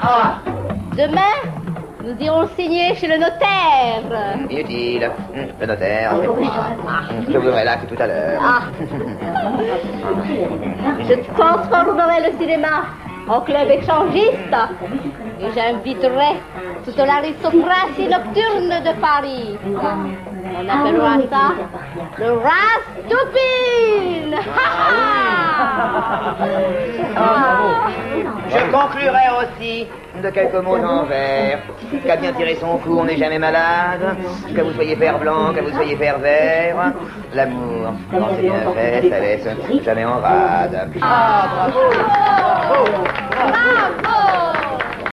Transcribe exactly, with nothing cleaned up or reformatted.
Demain, nous irons signer chez le notaire. Inutile. Le notaire. Je vous relaxe tout à l'heure. Ah. Je transformerai le cinéma en club échangiste et j'inviterai toute l'aristocratie nocturne de Paris. On appellera ça le Rastoupine. Je conclurai aussi de quelques mots en vers. Qu'à bien tirer son coup, on n'est jamais malade. Que vous soyez fer blanc, que vous soyez fer vert. L'amour, quand c'est bien fait, ça laisse jamais en rade. Ah, bravo! Bravo!